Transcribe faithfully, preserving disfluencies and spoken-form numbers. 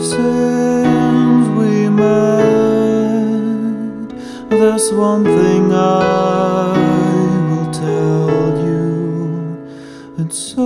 Since we met, there's one thing I will tell you. It's